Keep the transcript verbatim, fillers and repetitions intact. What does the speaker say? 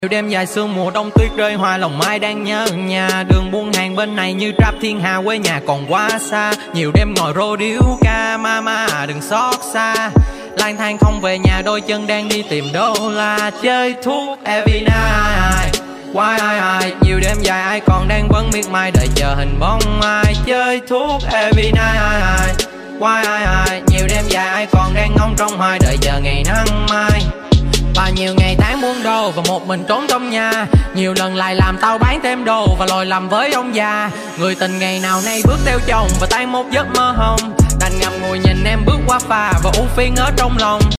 Nhiều đêm dài sương mùa đông tuyết rơi hoa lòng ai đang nhớ nhà. Đường buôn hàng bên này như trap thiên hà, quê nhà còn quá xa. Nhiều đêm ngồi rô điếu ca, mama đừng xót xa. Lang thang không về nhà, đôi chân đang đi tìm đô la. Chơi thuốc every night, why ai ai. Nhiều đêm dài ai còn đang vẫn miệt mài đợi chờ hình bóng ai. Chơi thuốc every night, why ai ai. Nhiều đêm dài ai còn đang ngóng trong hoài đợi chờ ngày nắng mai. Và nhiều ngày tháng buôn đồ và một mình trốn trong nhà. Nhiều lần lại làm tao bán thêm đồ và lòi làm với ông già. Người tình ngày nào nay bước theo chồng và tan một giấc mơ hồng. Đành ngậm ngùi nhìn em bước qua phà và u phiền ở trong lòng.